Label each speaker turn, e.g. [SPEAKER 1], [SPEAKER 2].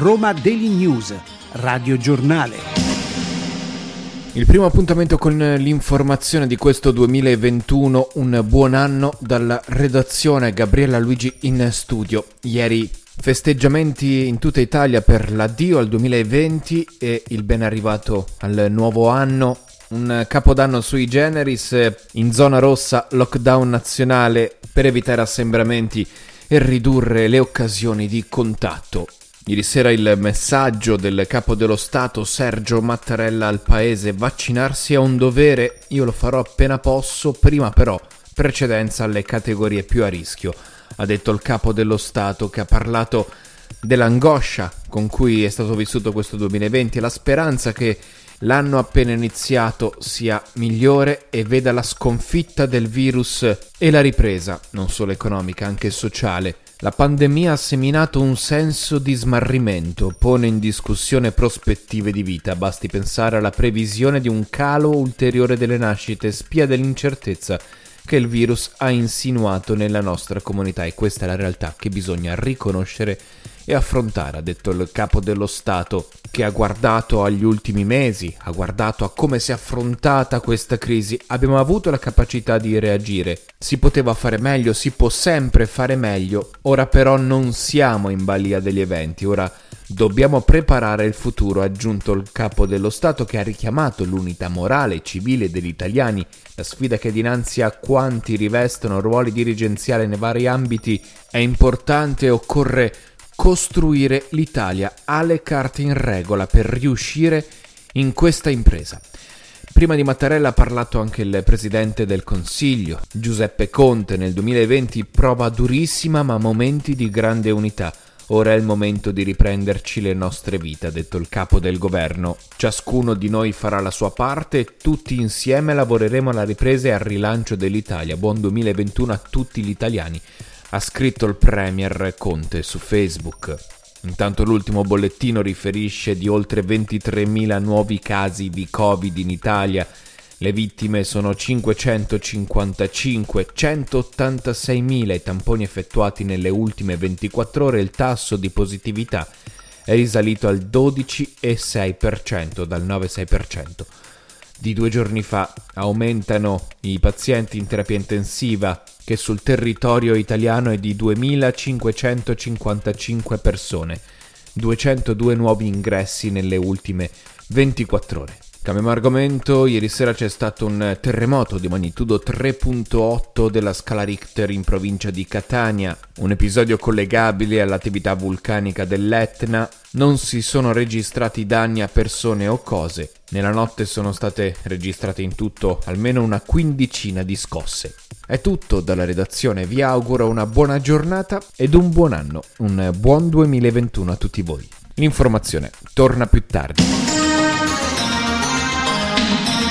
[SPEAKER 1] Roma Daily News, Radio Giornale.
[SPEAKER 2] Il primo appuntamento con l'informazione di questo 2021, un buon anno dalla redazione. Gabriella Luigi in studio. Ieri festeggiamenti in tutta Italia per l'addio al 2020 e il ben arrivato al nuovo anno. Un capodanno sui generis, in zona rossa lockdown nazionale per evitare assembramenti e ridurre le occasioni di contatto. Ieri sera il messaggio del capo dello Stato Sergio Mattarella al paese: vaccinarsi è un dovere, io lo farò appena posso, prima però precedenza alle categorie più a rischio. Ha detto il capo dello Stato, che ha parlato dell'angoscia con cui è stato vissuto questo 2020 e la speranza che l'anno appena iniziato sia migliore e veda la sconfitta del virus e la ripresa, non solo economica, anche sociale. La pandemia ha seminato un senso di smarrimento, pone in discussione prospettive di vita. Basti pensare alla previsione di un calo ulteriore delle nascite, spia dell'incertezza che il virus ha insinuato nella nostra comunità, e questa è la realtà che bisogna riconoscere e affrontare, ha detto il capo dello Stato, che ha guardato agli ultimi mesi, ha guardato a come si è affrontata questa crisi. Abbiamo avuto la capacità di reagire, si poteva fare meglio, si può sempre fare meglio, ora però non siamo in balia degli eventi, ora dobbiamo preparare il futuro, ha aggiunto il capo dello Stato, che ha richiamato l'unità morale e civile degli italiani. La sfida che dinanzi a quanti rivestono ruoli dirigenziali nei vari ambiti è importante e occorre costruire l'Italia ha le carte in regola per riuscire in questa impresa. Prima di Mattarella ha parlato anche il presidente del Consiglio, Giuseppe Conte. Nel 2020 prova durissima ma momenti di grande unità. Ora è il momento di riprenderci le nostre vite, ha detto il capo del governo. Ciascuno di noi farà la sua parte e tutti insieme lavoreremo alla ripresa e al rilancio dell'Italia. Buon 2021 a tutti gli italiani, ha scritto il premier Conte su Facebook. Intanto l'ultimo bollettino riferisce di oltre 23.000 nuovi casi di Covid in Italia. Le vittime sono 555, 186.000 i tamponi effettuati nelle ultime 24 ore. Il tasso di positività è risalito al 12,6% dal 9,6% di 2 giorni fa. Aumentano i pazienti in terapia intensiva, che sul territorio italiano è di 2.555 persone, 202 nuovi ingressi nelle ultime 24 ore. Cambiamo argomento. Ieri sera c'è stato un terremoto di magnitudo 3.8 della scala Richter in provincia di Catania, un episodio collegabile all'attività vulcanica dell'Etna. Non si sono registrati danni a persone o cose. Nella notte sono state registrate in tutto almeno una quindicina di scosse. È tutto dalla redazione, vi auguro una buona giornata ed un buon anno, un buon 2021 a tutti voi. L'informazione torna più tardi.